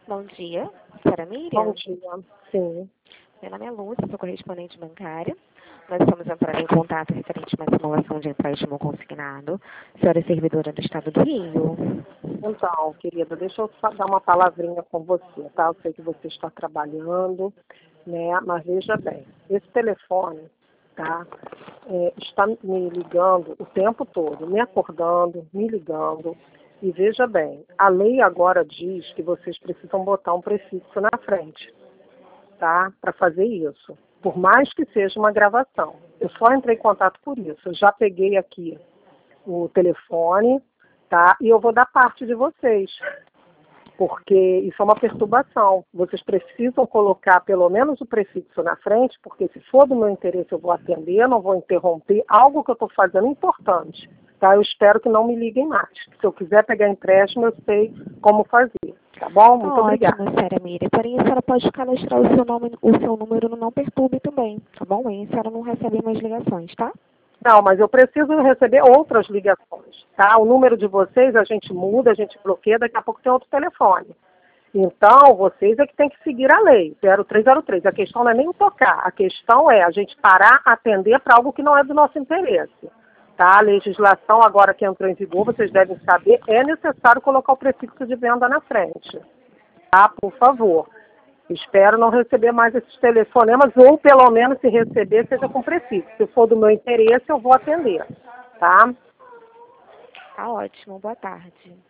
Bom dia, senhora Bom Miriam. dia. Sim. Meu nome é Lúcia, sou correspondente bancária. Nós estamos entrando em contato referente a uma simulação de empréstimo consignado. A senhora é servidora do Estado do Rio. Então, querida, deixa eu só dar uma palavrinha com você, tá? Eu sei que você está trabalhando, né? Mas veja bem, esse telefone, tá? Está me ligando o tempo todo, me acordando, me ligando. E veja bem, a lei agora diz que vocês precisam botar um prefixo na frente, tá? Para fazer isso. Por mais que seja uma gravação. Eu só entrei em contato por isso. Eu já peguei aqui o telefone, tá? E eu vou dar parte de vocês, porque isso é uma perturbação. Vocês precisam colocar pelo menos o prefixo na frente, porque se for do meu interesse eu vou atender, não vou interromper algo que eu estou fazendo importante, tá? Eu espero que não me liguem mais. Se eu quiser pegar empréstimo, eu sei como fazer, tá bom? Muito obrigada. Ótimo, senhora Miriam. Porém, a senhora pode cadastrar o seu número no Não Perturbe também, tá bom? Aí a senhora não recebe mais ligações, tá? Não, mas eu preciso receber outras ligações, tá? O número de vocês a gente muda, a gente bloqueia, daqui a pouco tem outro telefone. Então, vocês é que tem que seguir a lei, 0303. A questão não é nem tocar, a questão é a gente parar, atender para algo que não é do nosso interesse. Tá? A legislação agora que entrou em vigor, vocês devem saber, é necessário colocar o prefixo de venda na frente. Tá? Por favor. Espero não receber mais esses telefonemas, ou pelo menos se receber, seja com prefixo. Se for do meu interesse, eu vou atender. Tá? Tá ótimo. Boa tarde.